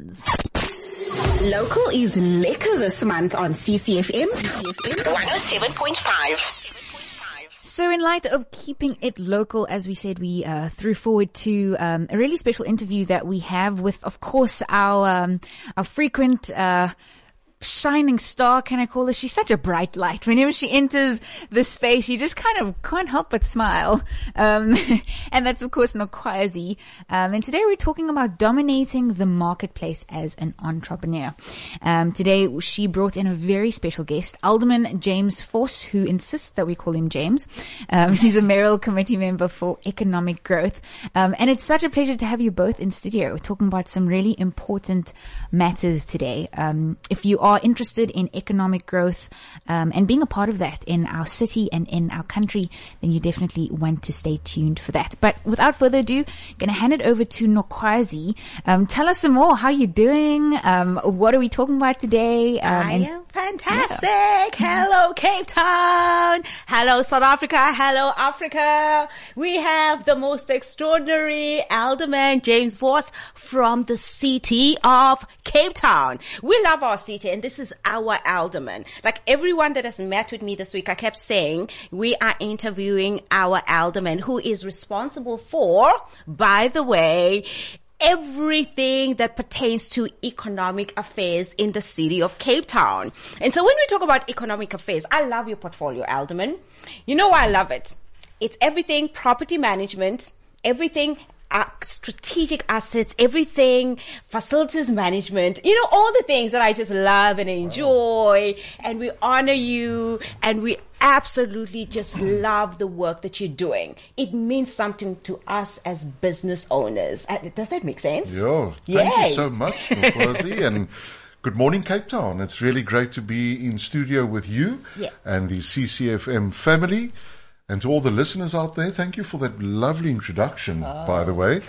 Connections. Local is lekker this month on CCFM 107.5. So in light of keeping it local, as we said, we threw forward to a really special interview that we have with, of course, our frequent shining star, can I call her? She's such a bright light. Whenever she enters the space, you just kind of can't help but smile. And that's, of course, Nokwazi. And today we're talking about dominating the marketplace as an entrepreneur. Today she brought in a very special guest, Alderman James Force, who insists that we call him James. He's a mayoral committee member for economic growth. And it's such a pleasure to have you both in studio. We're talking about some really important matters today. If you are interested in economic growth and being a part of that in our city and in our country, then you definitely want to stay tuned for that. But without further ado, going to hand it over to Nokwazi. Tell us some more. How are you doing? What are we talking about today? I am fantastic. Yeah. Hello, Cape Town. Hello, South Africa. Hello, Africa. We have the most extraordinary Alderman James Force from the city of Cape Town. We love our city, and this is our alderman. Like everyone that has met with me this week, I kept saying we are interviewing our alderman, who is responsible for, by the way, everything that pertains to economic affairs in the city of Cape Town. And so when we talk about economic affairs, I love your portfolio, Alderman. You know why I love it? It's everything property management, everything strategic assets, everything facilities management, you know, all the things that I just love and enjoy. And we honor you, and we absolutely just love the work that you're doing. It means something to us as business owners. Does that make sense? Yeah. Thank you so much, Nokwazi, and good morning, Cape Town. It's really great to be in studio with you and the CCFM family. And to all the listeners out there, thank you for that lovely introduction, by the way.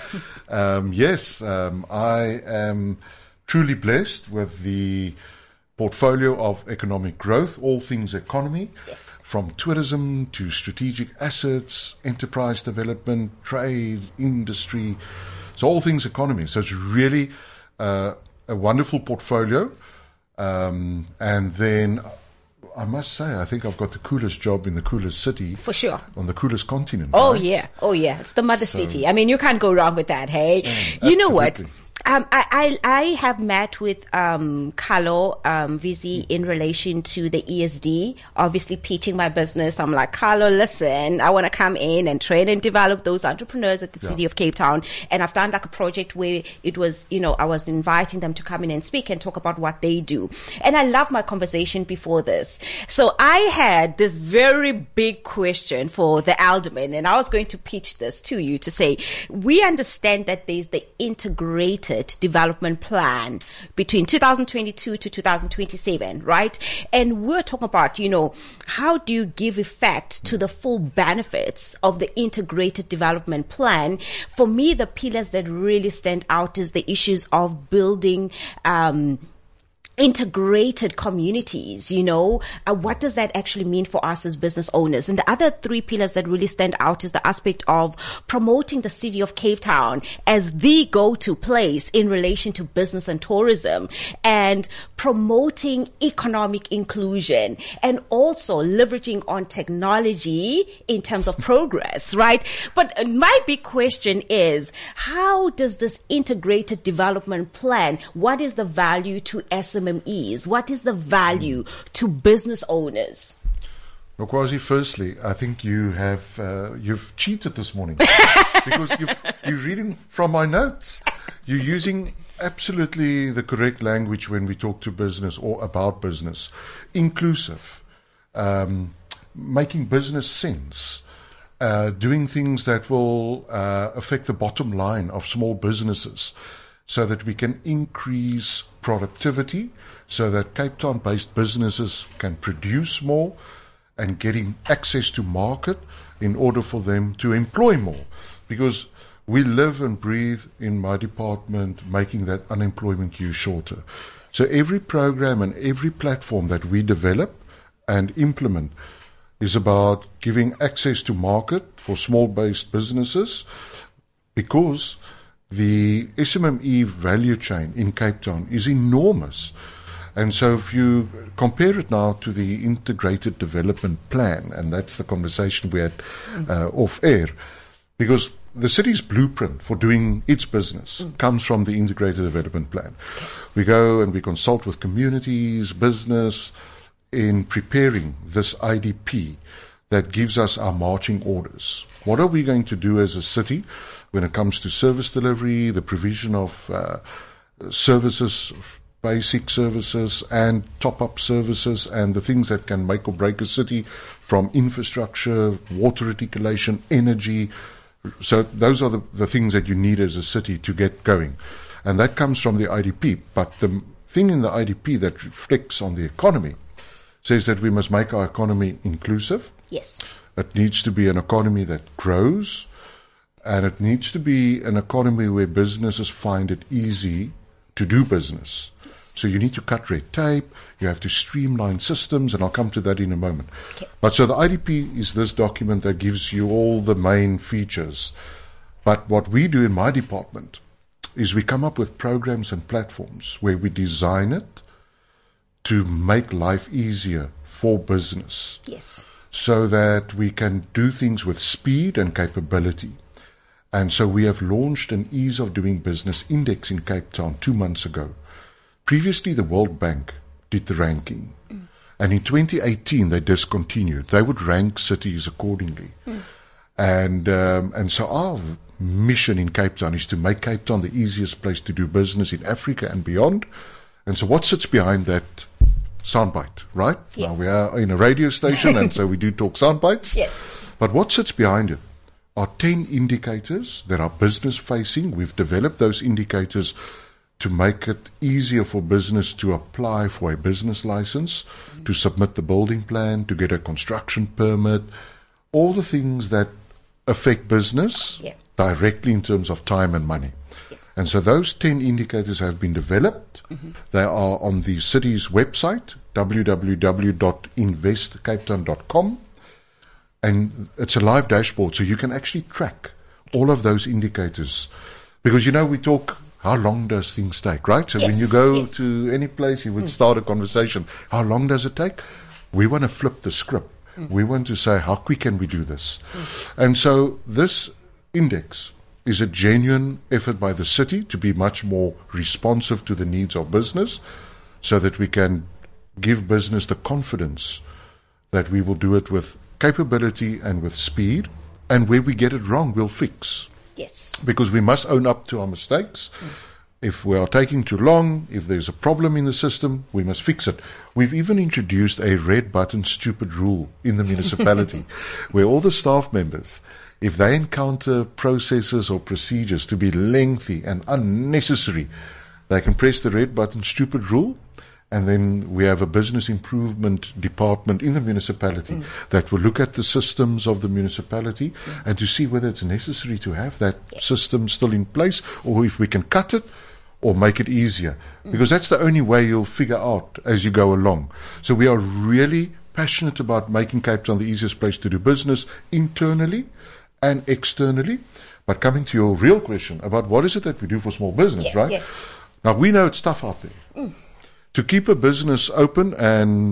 I am truly blessed with the portfolio of economic growth, all things economy, from tourism to strategic assets, enterprise development, trade, industry, so all things economy. So it's really a wonderful portfolio. And then I must say, I think I've got the coolest job in the coolest city. For sure. On the coolest continent. Oh, right? yeah. Oh, yeah. It's the mother city. I mean, you can't go wrong with that, hey? You know what? I have met with Carlo Visi in relation to the ESD, obviously pitching my business. I'm like, Carlo, listen, I want to come in and train and develop those entrepreneurs at the city of Cape Town. And I've done like a project where it was, you know, I was inviting them to come in and speak and talk about what they do. And I love my conversation before this. So I had this very big question for the alderman, and I was going to pitch this to you to say, we understand that there's the integrated development plan between 2022 to 2027, right? And we're talking about, you know, how do you give effect to the full benefits of the integrated development plan? For me, the pillars that really stand out is the issues of building, integrated communities, you know, what does that actually mean for us as business owners? And the other three pillars that really stand out is the aspect of promoting the city of Cape Town as the go-to place in relation to business and tourism, and promoting economic inclusion, and also leveraging on technology in terms of progress, right? But my big question is, how does this integrated development plan, what is the value to SMEs? What is the value to business owners? Nokwazi, firstly, I think you have you've cheated this morning because you're reading from my notes. You're using absolutely the correct language when we talk to business or about business. Inclusive, making business sense, doing things that will affect the bottom line of small businesses, so that we can increase productivity, so that Cape Town-based businesses can produce more, and getting access to market in order for them to employ more. Because we live and breathe in my department making that unemployment queue shorter. So every program and every platform that we develop and implement is about giving access to market for small-based businesses, because the SMME value chain in Cape Town is enormous. And so if you compare it now to the integrated development plan, and that's the conversation we had off air, because the city's blueprint for doing its business comes from the integrated development plan. We go and we consult with communities, business, in preparing this IDP that gives us our marching orders. What are we going to do as a city when it comes to service delivery, the provision of services, basic services and top-up services, and the things that can make or break a city, from infrastructure, water reticulation, energy. So those are the things that you need as a city to get going. And that comes from the IDP. But the thing in the IDP that reflects on the economy says that we must make our economy inclusive. Yes. It needs to be an economy that grows, and it needs to be an economy where businesses find it easy to do business. Yes. So you need to cut red tape, you have to streamline systems, and I'll come to that in a moment. Okay. But so the IDP is this document that gives you all the main features. But what we do in my department is we come up with programs and platforms where we design it to make life easier for business. Yes. So that we can do things with speed and capability. And so we have launched an Ease of Doing Business Index in Cape Town 2 months ago. Previously, the World Bank did the ranking. And in 2018, they discontinued. They would rank cities accordingly. And so our mission in Cape Town is to make Cape Town the easiest place to do business in Africa and beyond. And so what sits behind that soundbite, right? Yeah. Now we are in a radio station, and so we do talk soundbites. Yes. But what sits behind it are 10 indicators that are business facing. We've developed those indicators to make it easier for business to apply for a business license, to submit the building plan, to get a construction permit, all the things that affect business directly in terms of time and money. And so those 10 indicators have been developed. They are on the city's website, www.investcapetown.com. And it's a live dashboard, so you can actually track all of those indicators. Because, you know, we talk, how long does things take, right? So when you go to any place, you would start a conversation. How long does it take? We want to flip the script. We want to say, how quick can we do this? And so this index is a genuine effort by the city to be much more responsive to the needs of business, so that we can give business the confidence that we will do it with capability and with speed, and where we get it wrong, we'll fix. Yes. Because we must own up to our mistakes. If we are taking too long, if there's a problem in the system, we must fix it. We've even introduced a red button stupid rule in the municipality, where all the staff members, if they encounter processes or procedures to be lengthy and unnecessary, they can press the red button stupid rule, and then we have a business improvement department in the municipality that will look at the systems of the municipality and to see whether it's necessary to have that system still in place, or if we can cut it or make it easier. Because that's the only way you'll figure out as you go along. So we are really passionate about making Cape Town the easiest place to do business internally and externally. But coming to your real question about what is it that we do for small business, right? Yeah. Now, we know it's tough out there. To keep a business open and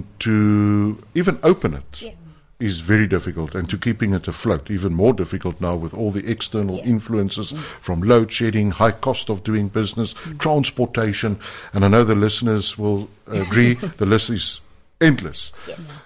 to even open it is very difficult, and to keeping it afloat, even more difficult now with all the external influences from load shedding, high cost of doing business, transportation, and I know the listeners will agree the list is endless. Yes.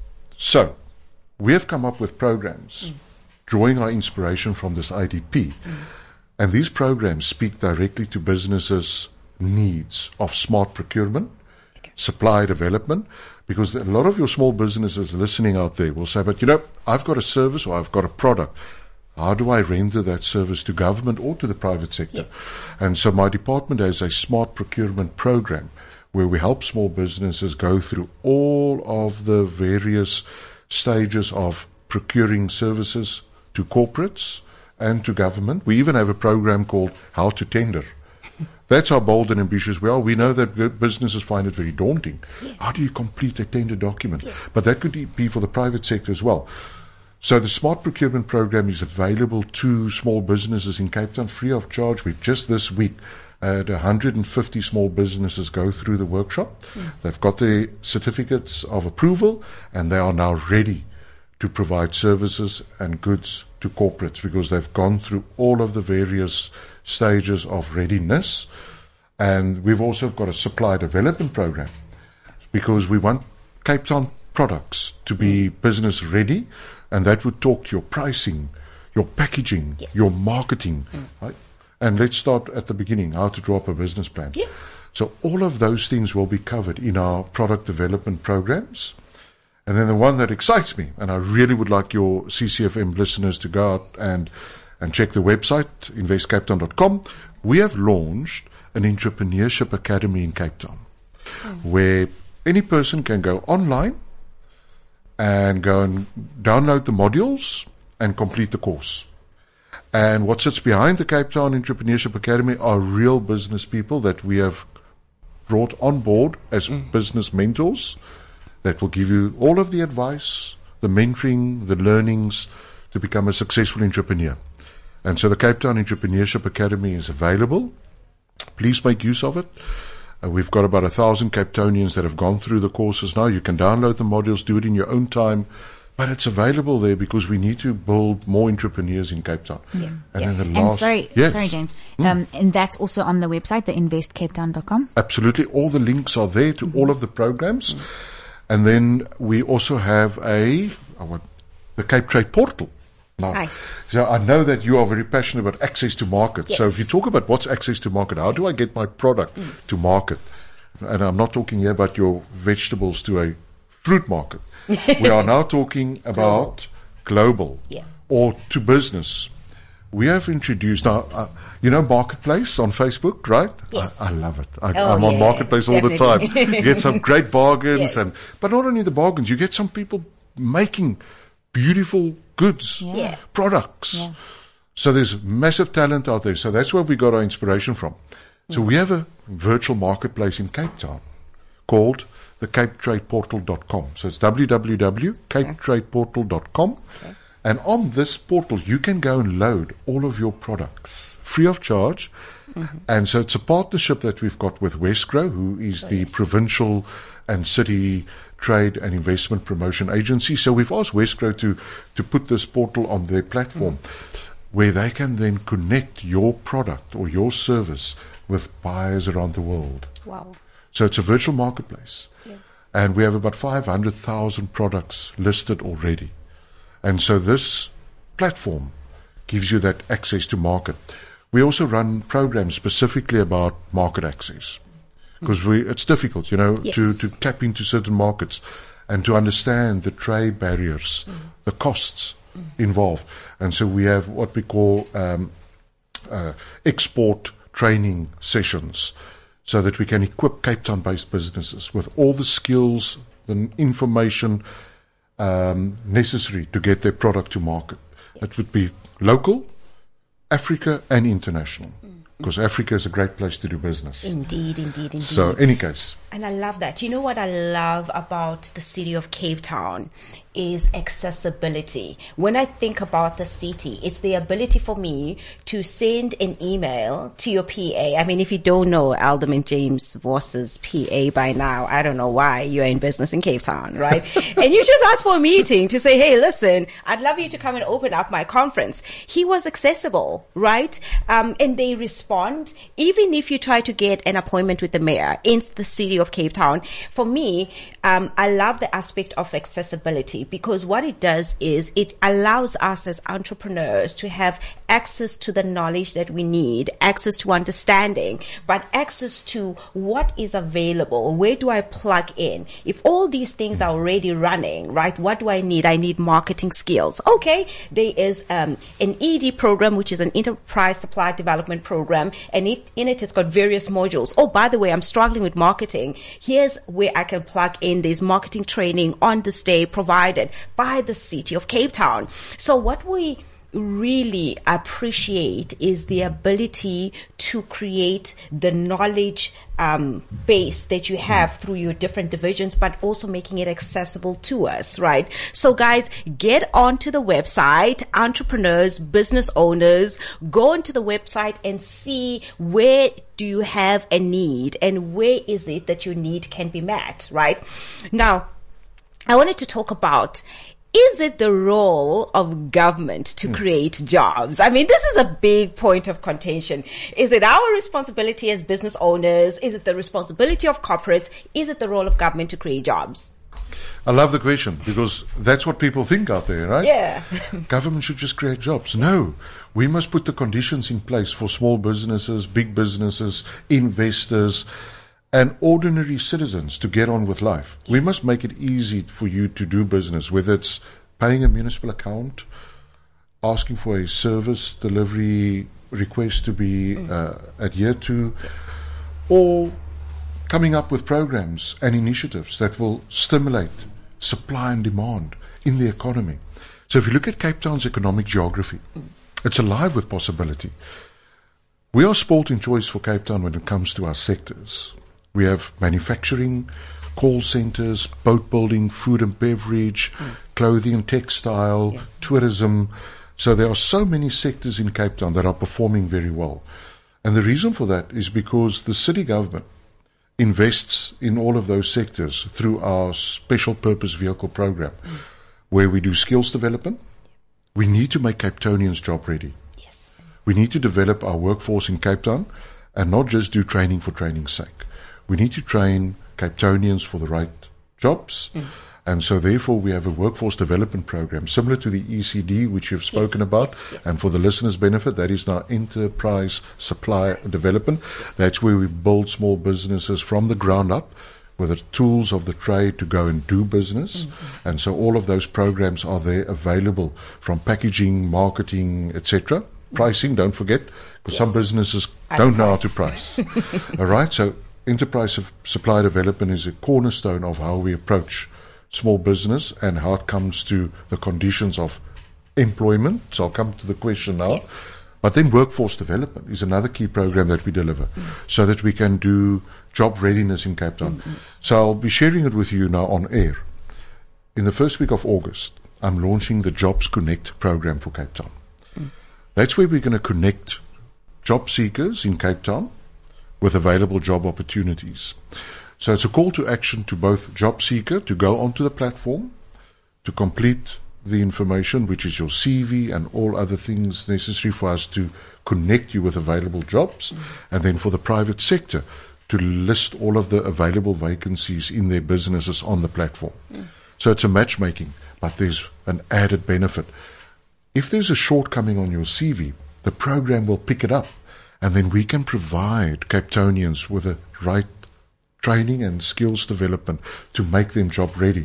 So, we have come up with programs drawing our inspiration from this IDP, and these programs speak directly to businesses' needs of smart procurement, supply development, because a lot of your small businesses listening out there will say, but you know, I've got a service or I've got a product. How do I render that service to government or to the private sector? And so my department has a smart procurement program where we help small businesses go through all of the various stages of procuring services to corporates and to government. We even have a program called How to Tender. That's how bold and ambitious we are. We know that businesses find it very daunting. How do you complete a tender document? But that could be for the private sector as well. So the Smart Procurement Program is available to small businesses in Cape Town free of charge. We've just this week had 150 small businesses go through the workshop. They've got their certificates of approval and they are now ready to provide services and goods to corporates because they've gone through all of the various stages of readiness. And we've also got a supply development program because we want Cape Town products to be business ready, and that would talk to your pricing, your packaging, your marketing. Right? And let's start at the beginning, how to draw up a business plan. Yeah. So all of those things will be covered in our product development programs. And then the one that excites me, and I really would like your CCFM listeners to go out and check the website, investcapetown.com. We have launched an entrepreneurship academy in Cape Town, where any person can go online and go and download the modules and complete the course. And what sits behind the Cape Town Entrepreneurship Academy are real business people that we have brought on board as business mentors that will give you all of the advice, the mentoring, the learnings to become a successful entrepreneur. And so the Cape Town Entrepreneurship Academy is available. Please make use of it. We've got about 1,000 Cape Townians that have gone through the courses now. You can download the modules, do it in your own time, but it's available there because we need to build more entrepreneurs in Cape Town. Yeah. And then the And last, sorry, yes. James. And that's also on the website, the investcapetown.com. Absolutely. All the links are there to all of the programs. And then we also have the Cape Trade Portal. Now, Nice. So I know that you are very passionate about access to market. Yes. So if you talk about what's access to market, how do I get my product to market? And I'm not talking here about your vegetables to a fruit market. We are now talking about global Yeah. or to business. We have introduced now, Marketplace on Facebook, right? Yes. I love it. I'm on yeah, Marketplace all the time. definitely. You get some great bargains, Yes. but not only the bargains, you get some people making beautiful goods, Yeah. products. Yeah. So there's massive talent out there. So that's where we got our inspiration from. So we have a virtual marketplace in Cape Town called the CapeTradePortal.com. So it's www.capetradeportal.com. Okay. And on this portal, you can go and load all of your products free of charge. And so it's a partnership that we've got with Westgrow, who is the provincial and city trade and investment promotion agency. So we've asked Westgrow to put this portal on their platform where they can then connect your product or your service with buyers around the world. Wow. So it's a virtual marketplace. Yeah. And we have about 500,000 products listed already. And so this platform gives you that access to market. We also run programs specifically about market access because it's difficult, Yes. to tap into certain markets and to understand the trade barriers, the costs involved. And so we have what we call export training sessions so that we can equip Cape Town-based businesses with all the skills, the information necessary to get their product to market. It would be local, Africa, and international, because Africa is a great place to do business. Indeed. So, any case. And I love that. You know what I love about the city of Cape Town is accessibility. When I think about the city, it's the ability for me to send an email to your PA. I mean, if you don't know Alderman James Voss's PA by now, I don't know why you're in business in Cape Town, right? And you just ask for a meeting to say, hey, listen, I'd love you to come and open up my conference. He was accessible, right? And they respond. Even if you try to get an appointment with the mayor in the city of Cape Town, for me, I love the aspect of accessibility, because what it does is it allows us as entrepreneurs to have access to the knowledge that we need, access to understanding, but access to what is available. Where do I plug in? If all these things are already running, right, what do I need? I need marketing skills. Okay, there is an ED program, which is an enterprise supply development program, and in it has got various modules. Oh, by the way, I'm struggling with marketing. Here's where I can plug in. There's marketing training on this day provided by the city of Cape Town. So what we really appreciate is the ability to create the knowledge base that you have through your different divisions, but also making it accessible to us, right? So guys, get onto the website, entrepreneurs, business owners, go onto the website and see where do you have a need and where is it that your need can be met, right? Now, I wanted to talk about, is it the role of government to create jobs? I mean, this is a big point of contention. Is it our responsibility as business owners? Is it the responsibility of corporates? Is it the role of government to create jobs? I love the question because that's what people think out there, right? Yeah. Government should just create jobs. No, we must put the conditions in place for small businesses, big businesses, investors, and ordinary citizens to get on with life. We must make it easy for you to do business, whether it's paying a municipal account, asking for a service delivery request to be adhered to, or coming up with programs and initiatives that will stimulate supply and demand in the economy. So if you look at Cape Town's economic geography, it's alive with possibility. We are sport in choice for Cape Town when it comes to our sectors. We have manufacturing, call centers, boat building, food and beverage, clothing and textile, tourism. So there are so many sectors in Cape Town that are performing very well. And the reason for that is because the city government invests in all of those sectors through our special purpose vehicle program, where we do skills development. We need to make Cape Townians job ready. Yes. We need to develop our workforce in Cape Town and not just do training for training's sake. We need to train Cape Townians for the right jobs. And so therefore we have a workforce development program similar to the ECD, which you've spoken about. Yes. And for the listeners' benefit, that is now enterprise supply development. That's where we build small businesses from the ground up with the tools of the trade to go and do business. And so all of those programs are there available, from packaging, marketing, etc. Pricing, don't forget, because some businesses don't know how to price. All right, so enterprise supply development is a cornerstone of how we approach small business and how it comes to the conditions of employment. So I'll come to the question now. Yes. But then workforce development is another key program that we deliver so that we can do job readiness in Cape Town. So I'll be sharing it with you now on air. In the first week of August, I'm launching the Jobs Connect program for Cape Town. That's where we're going to connect job seekers in Cape Town with available job opportunities. So it's a call to action to both job seeker to go onto the platform, to complete the information, which is your CV and all other things necessary for us to connect you with available jobs, and then for the private sector to list all of the available vacancies in their businesses on the platform. So it's a matchmaking, but there's an added benefit. If there's a shortcoming on your CV, the program will pick it up, and then we can provide Cape Townians with the right training and skills development to make them job ready.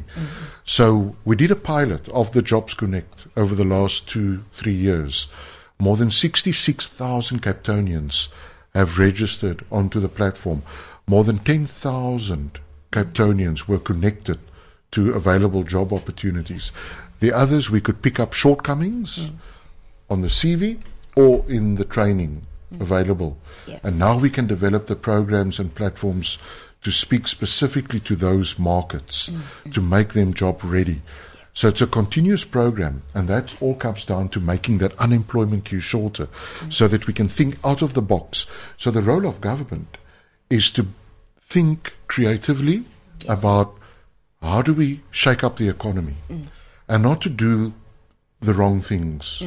So we did a pilot of the Jobs Connect over the last 2-3 years. More than 66,000 Cape Townians have registered onto the platform. More than 10,000 Cape Townians were connected to available job opportunities. The others, we could pick up shortcomings on the CV or in the training available. And now we can develop the programs and platforms to speak specifically to those markets, to make them job ready. So it's a continuous program, and that all comes down to making that unemployment queue shorter so that we can think out of the box. So the role of government is to think creatively about how do we shake up the economy and not to do the wrong things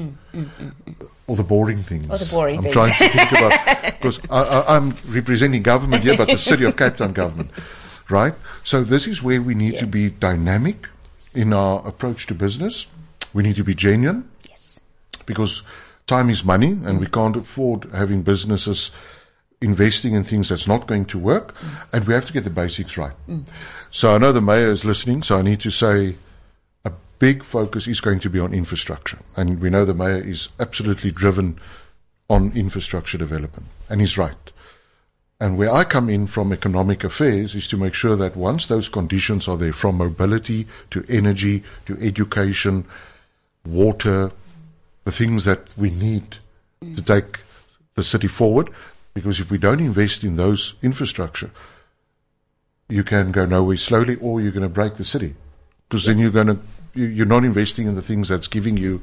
or the boring things. I'm trying to think about, because I'm representing government here, but the City of Cape Town government, right? So this is where we need to be dynamic in our approach to business. We need to be genuine, because time is money, and we can't afford having businesses investing in things that's not going to work, and we have to get the basics right. So I know the mayor is listening, so I need to say a big focus is going to be on infrastructure, and we know the mayor is absolutely driven on infrastructure development, and he's right. And where I come in from economic affairs is to make sure that once those conditions are there, from mobility to energy to education, water, the things that we need to take the city forward. Because if we don't invest in those infrastructure, you can go nowhere slowly, or you're going to break the city. Because then you're not investing in the things that's giving you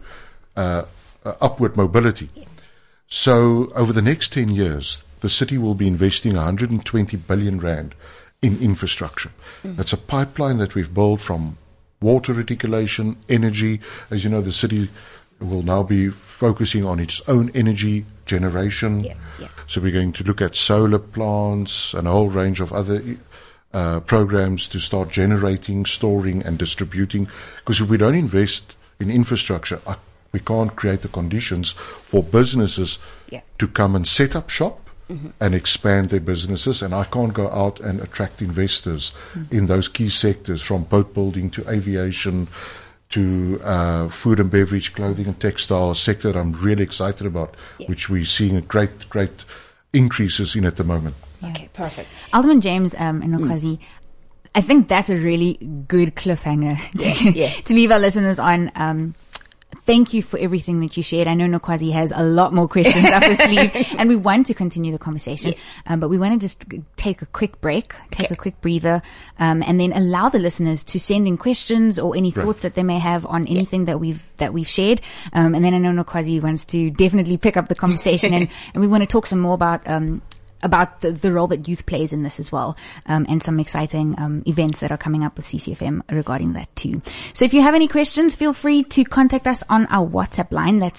upward mobility. Yeah. So over the next 10 years, the city will be investing 120 billion rand in infrastructure. That's a pipeline that we've built from water reticulation, energy. As you know, the city will now be focusing on its own energy generation. Yeah. So we're going to look at solar plants and a whole range of other programs to start generating, storing, and distributing. Because if we don't invest in infrastructure, we can't create the conditions for businesses to come and set up shop and expand their businesses. And I can't go out and attract investors in those key sectors, from boat building to aviation to food and beverage, clothing and textile sector that I'm really excited about, which we're seeing a great increases in at the moment. Okay, perfect. Alderman James and Nokwazi, I think that's a really good cliffhanger to leave our listeners on. Thank you for everything that you shared. I know Nokwazi has a lot more questions up his sleeve, and we want to continue the conversation. Yes. But we want to just take a quick break, a quick breather, and then allow the listeners to send in questions or any thoughts that they may have on anything that we've shared. And then I know Nokwazi wants to definitely pick up the conversation, and we want to talk some more about the role that youth plays in this as well, and some exciting events that are coming up with CCFM regarding that too. So if you have any questions, feel free to contact us on our WhatsApp line. That's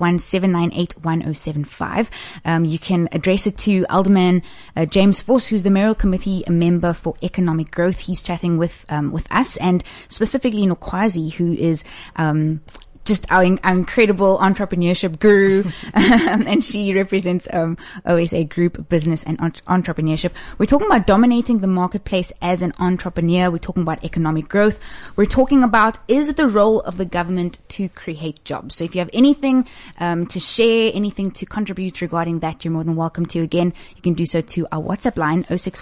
061-798-1075. You can address it to Alderman James Vos, who's the mayoral committee member for economic growth. He's chatting with us, and specifically Nokwazi, who is just our incredible entrepreneurship guru, and she represents OSA Group Business and Entrepreneurship. We're talking about dominating the marketplace as an entrepreneur. We're talking about economic growth. We're talking about, is it the role of the government to create jobs? So if you have anything to share, anything to contribute regarding that, you're more than welcome to. Again, you can do so to our WhatsApp line,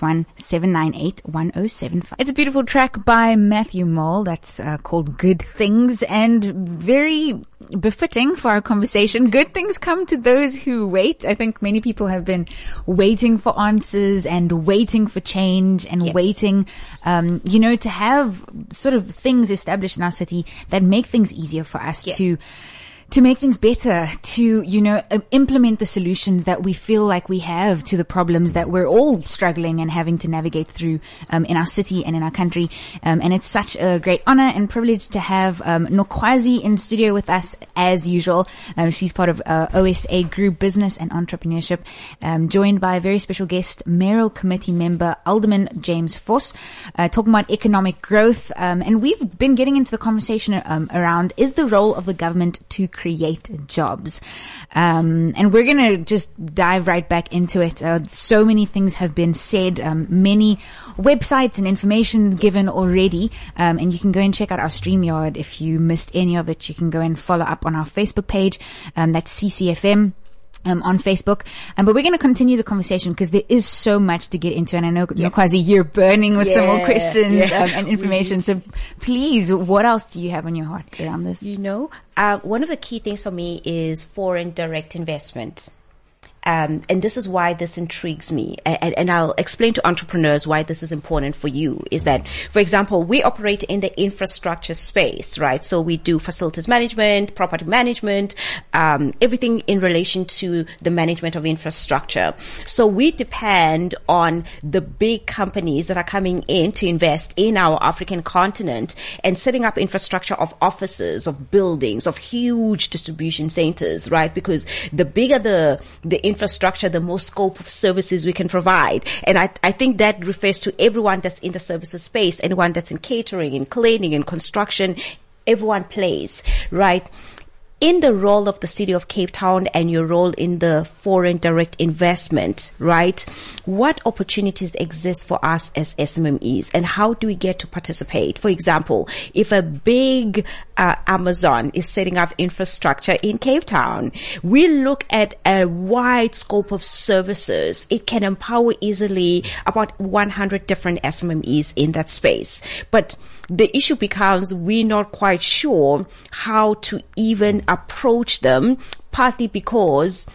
061-798-1075. It's a beautiful track by Matthew Mole that's called Good Things, and very befitting for our conversation. Good things come to those who wait. I think many people have been waiting for answers and waiting for change and waiting, to have sort of things established in our city that make things easier for us to make things better, to, implement the solutions that we feel like we have to the problems that we're all struggling and having to navigate through, in our city and in our country. And it's such a great honor and privilege to have, Nokwazi in studio with us as usual. She's part of, OSA Group Business and Entrepreneurship, joined by a very special guest, mayoral committee member, Alderman James Vos, talking about economic growth. And we've been getting into the conversation, around, is the role of the government to create jobs. And we're going to just dive right back into it. So many things have been said, many websites and information given already. And you can go and check out our StreamYard. If you missed any of it, you can go and follow up on our Facebook page. That's CCFM. On Facebook. But we're going to continue the conversation because there is so much to get into. And I know, Nokwazi, you're burning with some more questions and information. So please, what else do you have on your heart around this? One of the key things for me is foreign direct investment. And this is why this intrigues me. And I'll explain to entrepreneurs why this is important for you, is that, for example, we operate in the infrastructure space, right? So we do facilities management, property management, everything in relation to the management of infrastructure. So we depend on the big companies that are coming in to invest in our African continent and setting up infrastructure of offices, of buildings, of huge distribution centers, right? Because the bigger the infrastructure, the more scope of services we can provide. And I think that refers to everyone that's in the services space, anyone that's in catering, in cleaning, in construction, everyone plays, right? In the role of the city of Cape Town and your role in the foreign direct investment, right? What opportunities exist for us as SMMEs, and how do we get to participate? For example, if a big Amazon is setting up infrastructure in Cape Town, we look at a wide scope of services. It can empower easily about 100 different SMMEs in that space. But the issue becomes we're not quite sure how to even approach them, partly because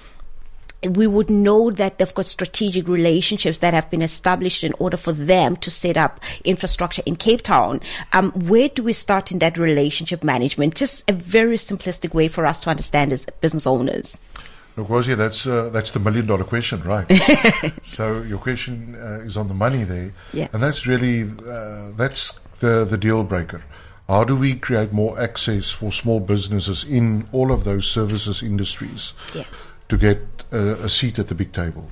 we would know that they've got strategic relationships that have been established in order for them to set up infrastructure in Cape Town. Where do we start in that relationship management? Just a very simplistic way for us to understand as business owners. Look, Rosie, that's the $1 million question, right? So your question is on the money there. Yeah. And that's really, that's the deal breaker. How do we create more access for small businesses in all of those services industries to get a seat at the big table?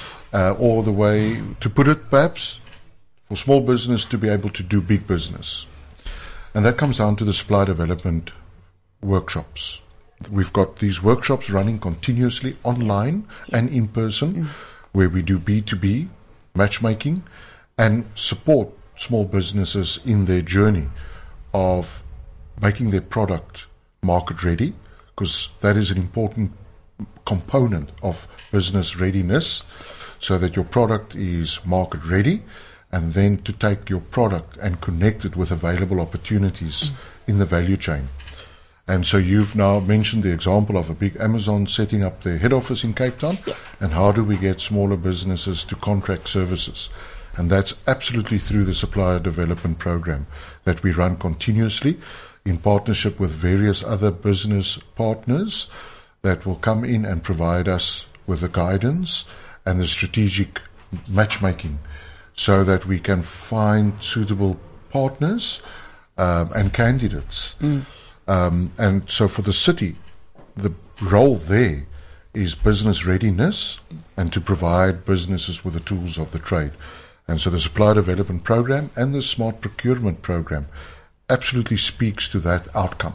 Or the way to put it, perhaps, for small business to be able to do big business. And that comes down to the supply development workshops. We've got these workshops running continuously online and in person, where we do B2B matchmaking and support small businesses in their journey of making their product market ready, because that is an important component of business readiness, so that your product is market ready, and then to take your product and connect it with available opportunities in the value chain. And so you've now mentioned the example of a big Amazon setting up their head office in Cape Town. Yes. And how do we get smaller businesses to contract services? And that's absolutely through the supplier development program that we run continuously in partnership with various other business partners that will come in and provide us with the guidance and the strategic matchmaking, so that we can find suitable partners and candidates. And so for the city, the role there is business readiness and to provide businesses with the tools of the trade. And so the supplier development program and the smart procurement program absolutely speaks to that outcome.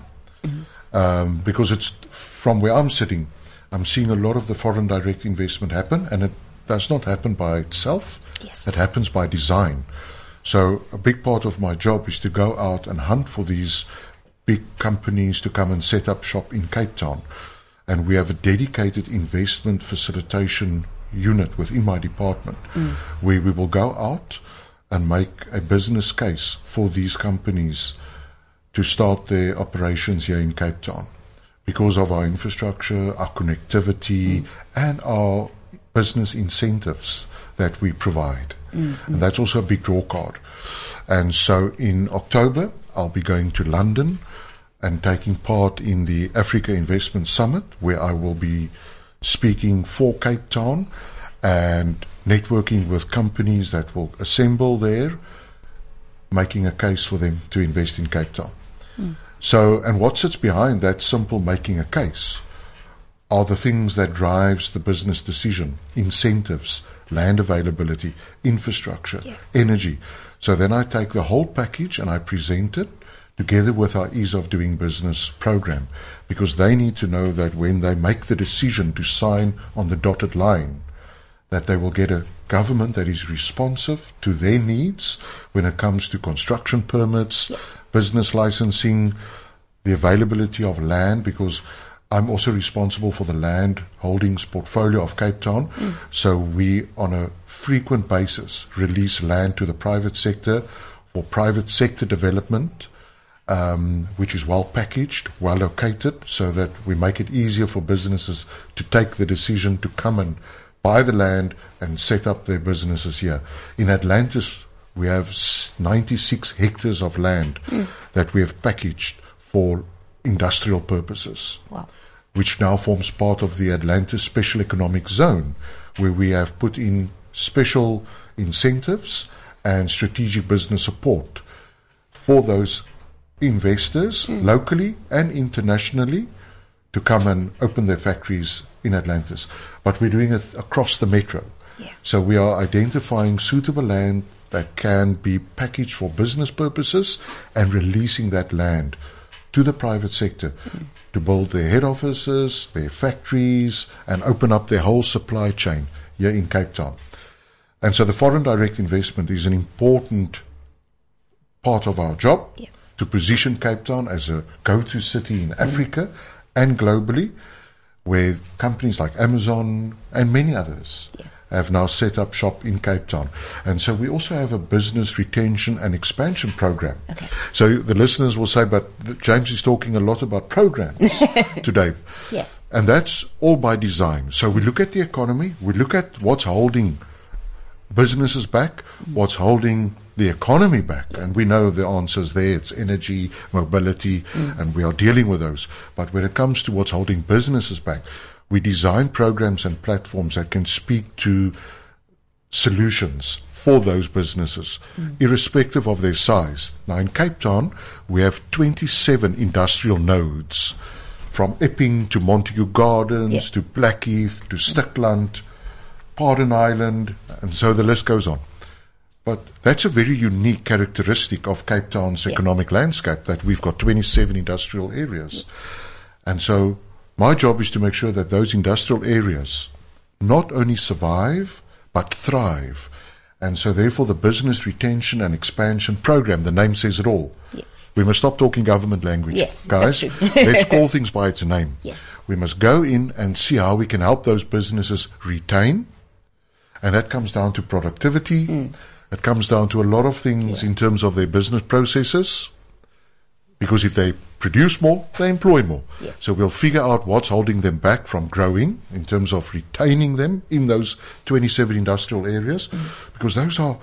Because it's from where I'm sitting, I'm seeing a lot of the foreign direct investment happen, and it does not happen by itself. Yes. It happens by design. So a big part of my job is to go out and hunt for these big companies to come and set up shop in Cape Town. And we have a dedicated investment facilitation unit within my department, where we will go out and make a business case for these companies to start their operations here in Cape Town, because of our infrastructure, our connectivity, and our business incentives that we provide. And that's also a big draw card. And so in October, I'll be going to London and taking part in the Africa Investment Summit, where I will be speaking for Cape Town and networking with companies that will assemble there, making a case for them to invest in Cape Town. So, and what sits behind that simple making a case are the things that drives the business decision: incentives, land availability, infrastructure, energy. So then I take the whole package and I present it together with our ease of doing business program, because they need to know that when they make the decision to sign on the dotted line, that they will get a government that is responsive to their needs when it comes to construction permits, business licensing, the availability of land, because I'm also responsible for the land holdings portfolio of Cape Town. So we, on a frequent basis, release land to the private sector for private sector development, which is well packaged, well located, so that we make it easier for businesses to take the decision to come and buy the land and set up their businesses here. In Atlantis, we have 96 hectares of land that we have packaged for industrial purposes, which now forms part of the Atlantis Special Economic Zone, where we have put in special incentives and strategic business support for those investors locally and internationally to come and open their factories in Atlantis. But we're doing it across the metro. So we are identifying suitable land that can be packaged for business purposes and releasing that land to the private sector to build their head offices, their factories, and open up their whole supply chain here in Cape Town. And so the foreign direct investment is an important part of our job to position Cape Town as a go-to city in Africa and globally, where companies like Amazon and many others have now set up shop in Cape Town. And so we also have a business retention and expansion program. Okay. So the listeners will say, but James is talking a lot about programs today. Yeah. And that's all by design. So we look at the economy, we look at what's holding businesses back, what's holding the economy back, and we know the answers there. It's energy, mobility, and we are dealing with those. But when it comes to what's holding businesses back, we design programs and platforms that can speak to solutions for those businesses, irrespective of their size. Now in Cape Town, we have 27 industrial nodes, from Epping to Montague Gardens to Blackheath to Stickland, Pardon Island, and so the list goes on. But that's a very unique characteristic of Cape Town's economic landscape, that we've got 27 industrial areas. And so my job is to make sure that those industrial areas not only survive, but thrive. And so therefore the business retention and expansion program, the name says it all. Yeah. We must stop talking government language, yes, guys. That's true. Let's call things by its name. Yes. We must go in and see how we can help those businesses retain. And that comes down to productivity. It comes down to a lot of things in terms of their business processes. Because if they produce more, they employ more. Yes. So we'll figure out what's holding them back from growing in terms of retaining them in those 27 industrial areas. Because those are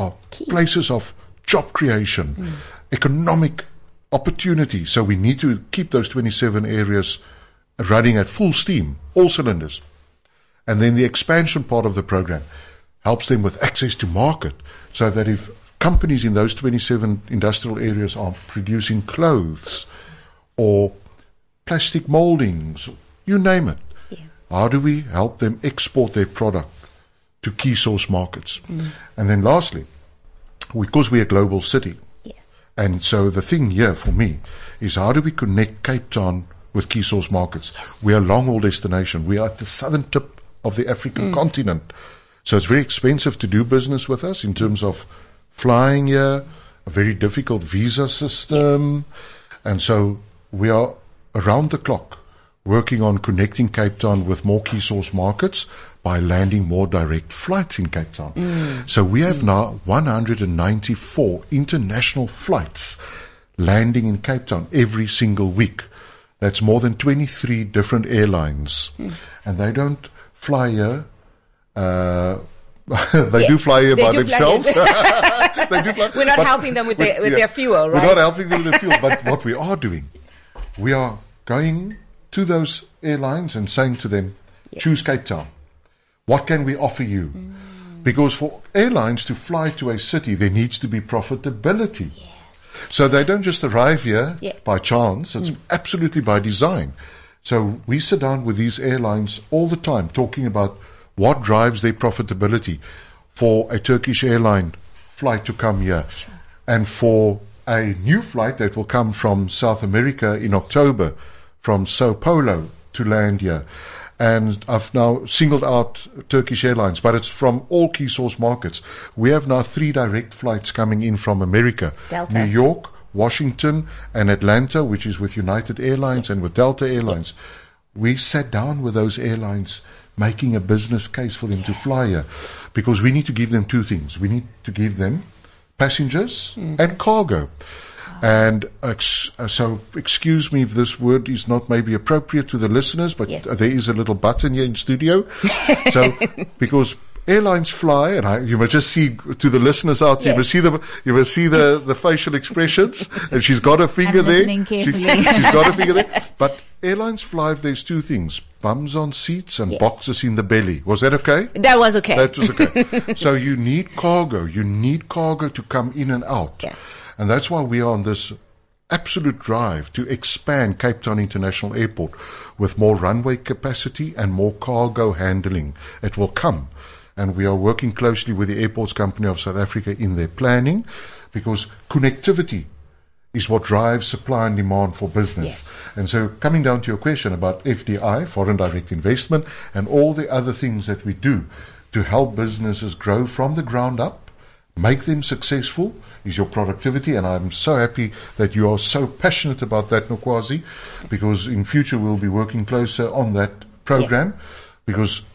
places of job creation, economic opportunity. So we need to keep those 27 areas running at full steam, all cylinders. And then the expansion part of the program helps them with access to market, so that if companies in those 27 industrial areas are producing clothes or plastic moldings, you name it, how do we help them export their product to key source markets? And then lastly, because we're a global city, and so the thing here for me is, how do we connect Cape Town with key source markets? We are a long-haul destination. We are at the southern tip of the African continent. So it's very expensive to do business with us in terms of flying here, a very difficult visa system. And so we are around the clock working on connecting Cape Town with more key source markets by landing more direct flights in Cape Town. So we have now 194 international flights landing in Cape Town every single week. That's more than 23 different airlines. And they don't fly here. They do fly here by themselves. They do fly. We're not helping them with their fuel, right? We're not helping them with their fuel. But what we are doing, we are going to those airlines and saying to them, choose Cape Town. What can we offer you? Because for airlines to fly to a city, there needs to be profitability. So they don't just arrive here by chance. It's absolutely by design. So we sit down with these airlines all the time talking about what drives their profitability for a Turkish airline flight to come here, and for a new flight that will come from South America in October, from Sao Paulo to land here. And I've now singled out Turkish Airlines, but it's from all key source markets. We have now 3 direct flights coming in from America, Delta. New York, Washington, and Atlanta, which is with United Airlines and with Delta Airlines. We sat down with those airlines, making a business case for them to fly here, because we need to give them 2 things. We need to give them passengers and cargo. And so excuse me if this word is not maybe appropriate to the listeners, but there is a little button here in studio. So because airlines fly, and you must just see to the listeners out there, you must see the facial expressions, and she's got her finger there. She's got her finger there. But airlines fly if there's 2 things: bums on seats and boxes in the belly. Was that okay? That was okay. That was okay. So you need cargo. You need cargo to come in and out. Yeah. And that's why we are on this absolute drive to expand Cape Town International Airport with more runway capacity and more cargo handling. It will come. And we are working closely with the Airports Company of South Africa in their planning, because connectivity is what drives supply and demand for business. Yes. And so coming down to your question about FDI, foreign direct investment, and all the other things that we do to help businesses grow from the ground up, make them successful, is your productivity. And I'm so happy that you are so passionate about that, Nokwazi, because in future we'll be working closer on that program, because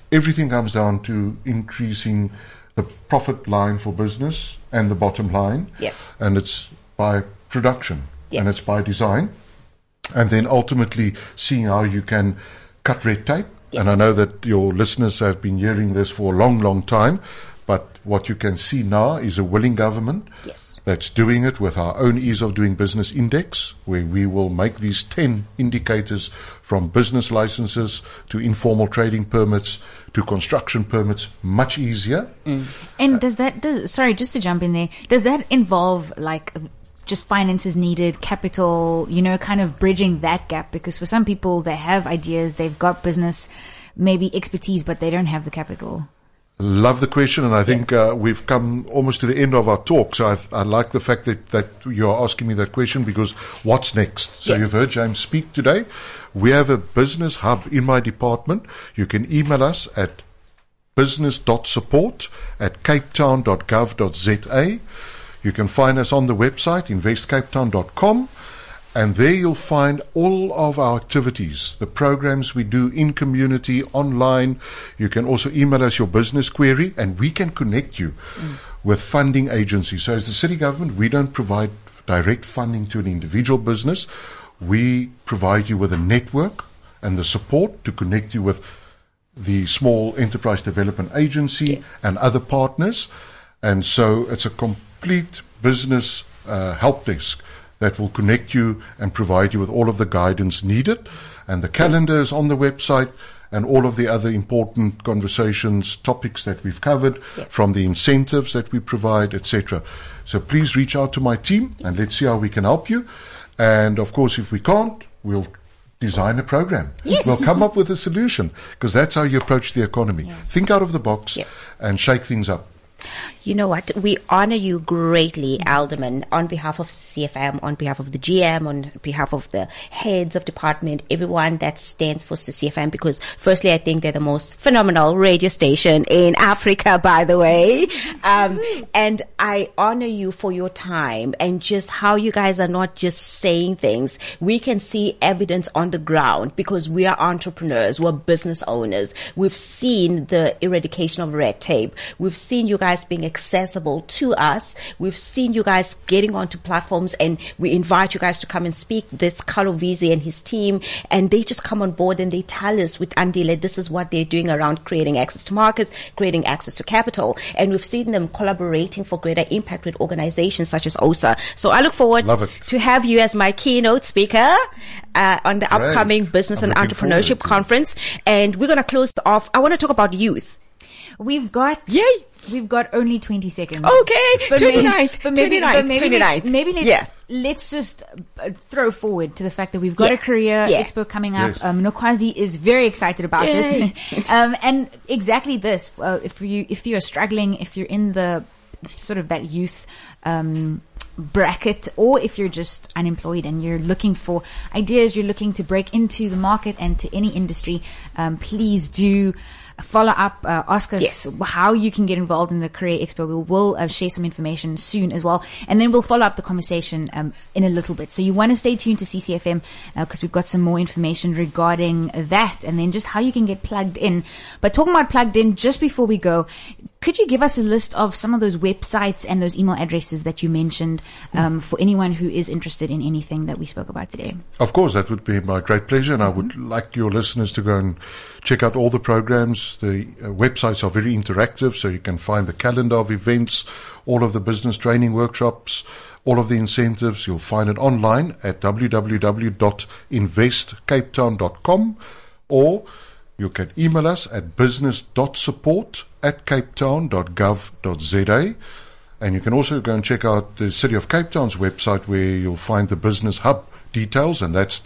everything comes down to increasing the profit line for business and the bottom line. Yeah. And it's by production, Yeah. and it's by design. And then ultimately seeing how you can cut red tape. Yes. And I know that your listeners have been hearing this for a long, long time. But what you can see now is a willing government Yes. that's doing it with our own Ease of Doing Business Index, where we will make these 10 indicators from business licenses to informal trading permits to construction permits much easier. And sorry, just to jump in there, does that involve like just finances needed, capital, kind of bridging that gap? Because for some people, they have ideas, they've got business, maybe expertise, but they don't have the capital. Love the question, and I think we've come almost to the end of our talk. So I like the fact that you are asking me that question, because what's next? So you've heard James speak today. We have a business hub in my department. You can email us at business.support@capetown.gov.za. You can find us on the website, investcapetown.com. And there you'll find all of our activities, the programs we do in community, online. You can also email us your business query, and we can connect you with funding agencies. So as the city government, we don't provide direct funding to an individual business. We provide you with a network and the support to connect you with the Small Enterprise Development Agency and other partners. And so it's a complete business help desk that will connect you and provide you with all of the guidance needed. And the calendar is on the website, and all of the other important conversations, topics that we've covered, from the incentives that we provide, etc. So please reach out to my team, and let's see how we can help you. And of course, if we can't, we'll design a program. Yes. We'll come up with a solution, because that's how you approach the economy. Think out of the box and shake things up. You know what? We honor you greatly, Alderman, on behalf of CFM, on behalf of the GM, on behalf of the heads of department, everyone that stands for CFM, because firstly, I think they're the most phenomenal radio station in Africa, by the way. And I honor you for your time and just how you guys are not just saying things. We can see evidence on the ground, because we are entrepreneurs, we're business owners. We've seen the eradication of red tape. We've seen you guys being accessible to us. We've seen you guys getting onto platforms, and we invite you guys to come and speak. This Carlo Vizzi and his team, and they just come on board and they tell us with Andile, this is what they're doing around creating access to markets, creating access to capital. And we've seen them collaborating for greater impact with organizations such as OSA. So I look forward to have you as my keynote speaker on the upcoming Business and Entrepreneurship Conference. And we're going to close off. I want to talk about youth. We've got only 20 seconds. Okay, 29th. Maybe let's just throw forward to the fact that we've got a career expo coming up. Yes. Nokwazi is very excited about it. And exactly this, if you are struggling, if you're in the sort of that youth, bracket, or if you're just unemployed and you're looking for ideas, you're looking to break into the market and to any industry, please do follow up, ask us how you can get involved in the Career Expo. We'll share some information soon as well, and then we'll follow up the conversation in a little bit. So you want to stay tuned to CCFM because we've got some more information regarding that, and then just how you can get plugged in. But talking about plugged in, just before we go, could you give us a list of some of those websites and those email addresses that you mentioned for anyone who is interested in anything that we spoke about today? Of course, that would be my great pleasure, and I would like your listeners to go and check out all the programs. The websites are very interactive, so you can find the calendar of events, all of the business training workshops, all of the incentives. You'll find it online at www.investcapetown.com, or you can email us at business.support@capetown.gov.za. And you can also go and check out the City of Cape Town's website, where you'll find the Business Hub details, and that's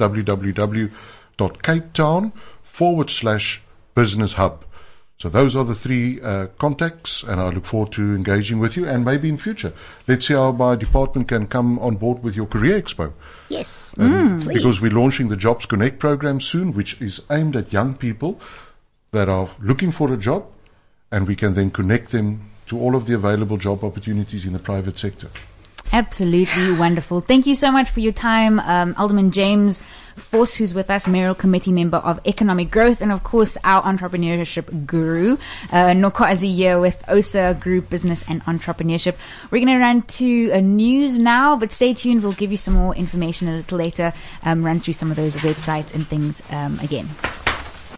www.capetown.com/Business Hub. So those are the three contacts, and I look forward to engaging with you, and maybe in future. Let's see how my department can come on board with your Career Expo. Yes, please. Because we're launching the Jobs Connect program soon, which is aimed at young people that are looking for a job, and we can then connect them to all of the available job opportunities in the private sector. Absolutely wonderful. Thank you so much for your time, Alderman James Force, who's with us, mayoral committee member of economic growth, and of course our entrepreneurship guru, Nokwazi here with OSA Group Business and Entrepreneurship. We're going to run to news now, but stay tuned. We'll give you some more information a little later, run through some of those websites and things again.